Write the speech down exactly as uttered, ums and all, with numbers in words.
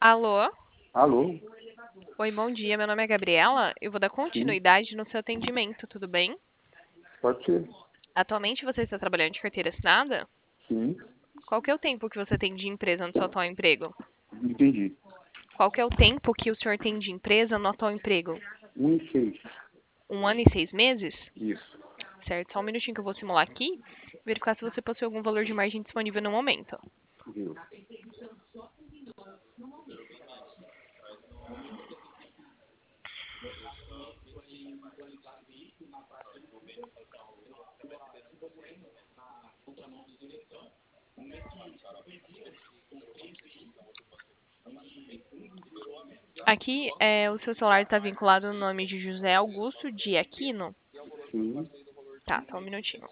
Alô? Alô? Oi, bom dia. Meu nome é Gabriela. Eu vou dar Sim, continuidade no seu atendimento, tudo bem? pode ser. Atualmente você está trabalhando de carteira assinada? Sim, Qual que é o tempo que você tem de empresa no seu atual emprego? entendi. Qual que é o tempo que o senhor tem de empresa no atual emprego? Um e seis. Um ano e seis meses? Isso. Certo, só um minutinho que eu vou simular aqui, verificar se você possui algum valor de margem disponível no momento. Viu? Aqui, é, o seu celular está vinculado no nome de José Augusto de Aquino? Sim. Tá, só um minutinho.